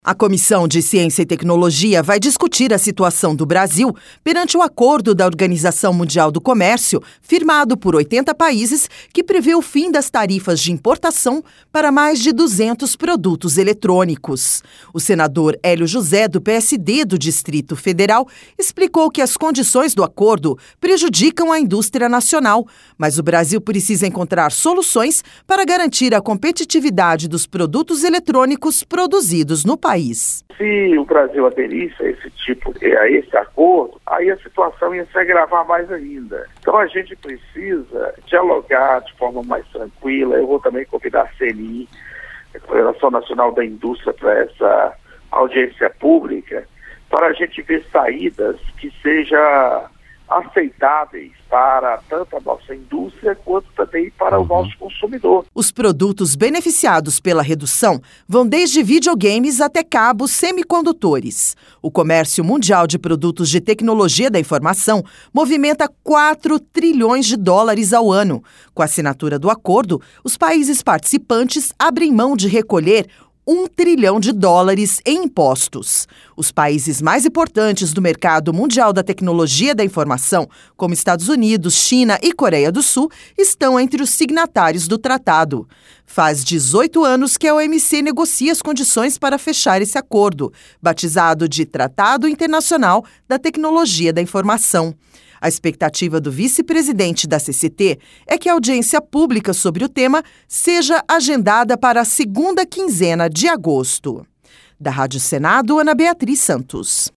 A Comissão de Ciência e Tecnologia vai discutir a situação do Brasil perante o acordo da Organização Mundial do Comércio, firmado por 80 países, que prevê o fim das tarifas de importação para mais de 200 produtos eletrônicos. O senador Hélio José, do PSD do Distrito Federal, explicou que as condições do acordo prejudicam a indústria nacional, mas o Brasil precisa encontrar soluções para garantir a competitividade dos produtos eletrônicos produzidos no país. Se o Brasil aderisse a esse acordo, aí a situação ia se agravar mais ainda. Então a gente precisa dialogar de forma mais tranquila. Eu vou também convidar a CNI, a Confederação Nacional da Indústria, para essa audiência pública, para a gente ver saídas que sejam aceitáveis para tanto a nossa indústria quanto também para o nosso consumidor. Os produtos beneficiados pela redução vão desde videogames até cabos semicondutores. O comércio mundial de produtos de tecnologia da informação movimenta 4 trilhões de dólares ao ano. Com a assinatura do acordo, os países participantes abrem mão de recolher 1 trilhão de dólares em impostos. Os países mais importantes do mercado mundial da tecnologia da informação, como Estados Unidos, China e Coreia do Sul, estão entre os signatários do tratado. Faz 18 anos que a OMC negocia as condições para fechar esse acordo, batizado de Tratado Internacional da Tecnologia da Informação. A expectativa do vice-presidente da CCT é que a audiência pública sobre o tema seja agendada para a segunda quinzena de agosto. Da Rádio Senado, Ana Beatriz Santos.